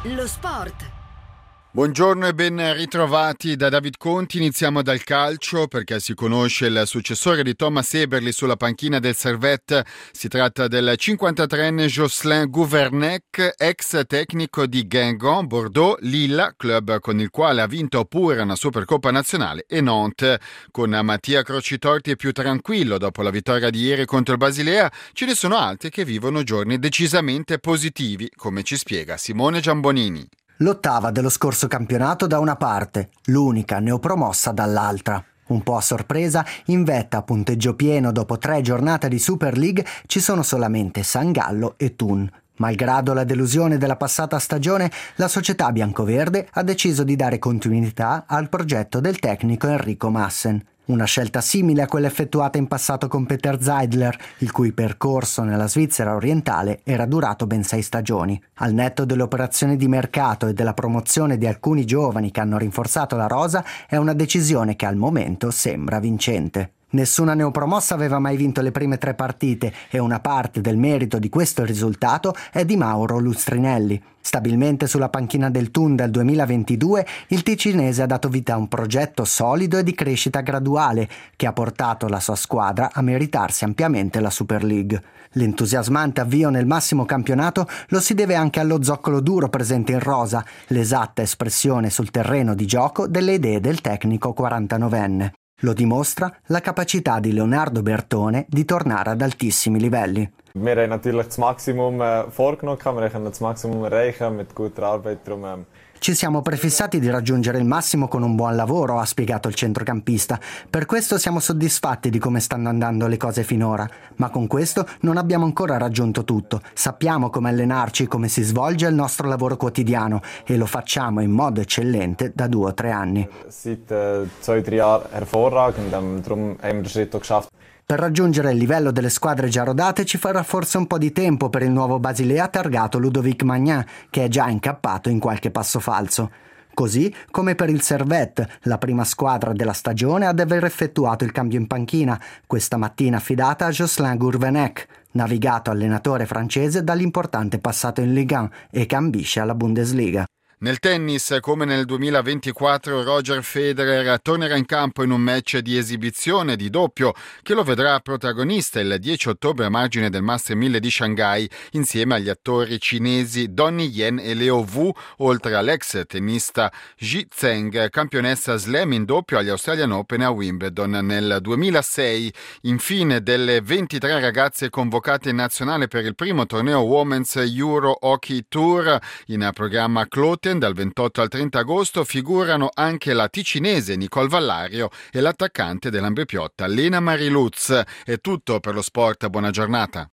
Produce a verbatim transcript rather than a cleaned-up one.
Lo sport. Buongiorno e ben ritrovati da David Conti. Iniziamo dal calcio perché si conosce il successore di Thomas Eberle sulla panchina del Servette. Si tratta del cinquantatreenne Jocelyn Gouvernec, ex tecnico di Guingamp, Bordeaux, Lille, club con il quale ha vinto pure una Supercoppa nazionale, e Nantes. Con Mattia Crocitorti è più tranquillo dopo la vittoria di ieri contro il Basilea. Ce ne sono altri che vivono giorni decisamente positivi, come ci spiega Simone Giambonini. L'ottava dello scorso campionato da una parte, l'unica neopromossa dall'altra. Un po' a sorpresa, in vetta a punteggio pieno dopo tre giornate di Super League ci sono solamente San Gallo e Thun. Malgrado la delusione della passata stagione, la società biancoverde ha deciso di dare continuità al progetto del tecnico Enrico Maassen. Una scelta simile a quella effettuata in passato con Peter Zeidler, il cui percorso nella Svizzera orientale era durato ben sei stagioni. Al netto delle operazioni di mercato e della promozione di alcuni giovani che hanno rinforzato la rosa, è una decisione che al momento sembra vincente. Nessuna neopromossa aveva mai vinto le prime tre partite e una parte del merito di questo risultato è di Mauro Lustrinelli. Stabilmente sulla panchina del Thun dal duemilaventidue, il ticinese ha dato vita a un progetto solido e di crescita graduale che ha portato la sua squadra a meritarsi ampiamente la Super League. L'entusiasmante avvio nel massimo campionato lo si deve anche allo zoccolo duro presente in rosa, l'esatta espressione sul terreno di gioco delle idee del tecnico quarantanovenne. Lo dimostra la capacità di Leonardo Bertone di tornare ad altissimi livelli. Wir haben natürlich das Maximum äh, vorgenommen, wir können das Maximum erreichen mit guter Arbeit. Darum, ähm Ci siamo prefissati di raggiungere il massimo con un buon lavoro, ha spiegato il centrocampista. Per questo siamo soddisfatti di come stanno andando le cose finora, ma con questo non abbiamo ancora raggiunto tutto. Sappiamo come allenarci, come si svolge il nostro lavoro quotidiano e lo facciamo in modo eccellente da due o tre anni. Seit äh, zwei, drei Jahren hervorragend, ähm, darum haben wir den Schritt auch geschafft. Per raggiungere il livello delle squadre già rodate ci farà forse un po' di tempo per il nuovo Basilea targato Ludovic Magnan, che è già incappato in qualche passo falso. Così come per il Servette, la prima squadra della stagione ad aver effettuato il cambio in panchina, questa mattina affidata a Jocelyn Gourvenec, navigato allenatore francese dall'importante passato in Ligue uno e che ambisce alla Bundesliga. Nel tennis, come nel duemilaventiquattro, Roger Federer tornerà in campo in un match di esibizione di doppio che lo vedrà protagonista il dieci ottobre a margine del Master mille di Shanghai insieme agli attori cinesi Donnie Yen e Leo Wu, oltre all'ex tennista Ji Zheng, campionessa slam in doppio agli Australian Open e a Wimbledon nel duemilasei. Infine, delle ventitré ragazze convocate in nazionale per il primo torneo Women's Euro Hockey Tour in programma Cloten dal ventotto al trenta agosto, figurano anche la ticinese Nicole Vallario e l'attaccante dell'Ambre Piotta Lena Mariluz. È tutto per lo sport, buona giornata.